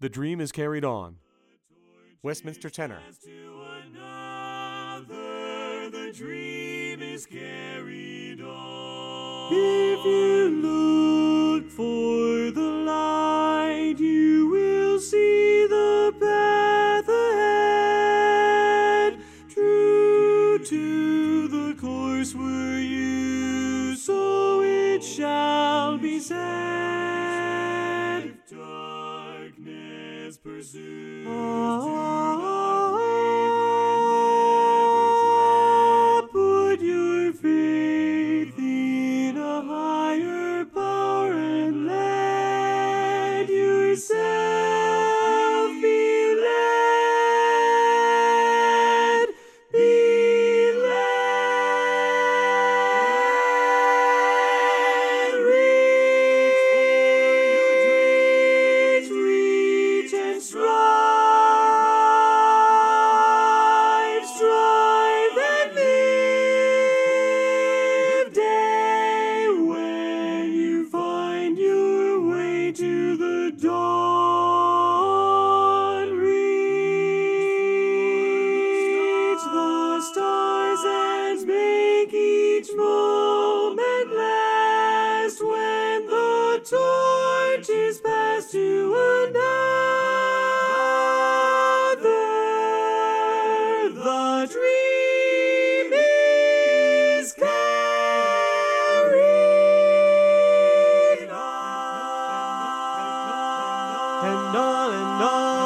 The dream is carried on. Westminster Tenor. The dream is carried on. If you look for the light, you will see the path ahead. True to the course were you, so it shall be said. If darkness pursues, put your faith in a higher power and let yourself be led. Be led. Reach and strive. Strive and live day when you find your way to the dawn. Reach the stars and make each moment last when the torch is passed to another. The dream is carried on. And on and on.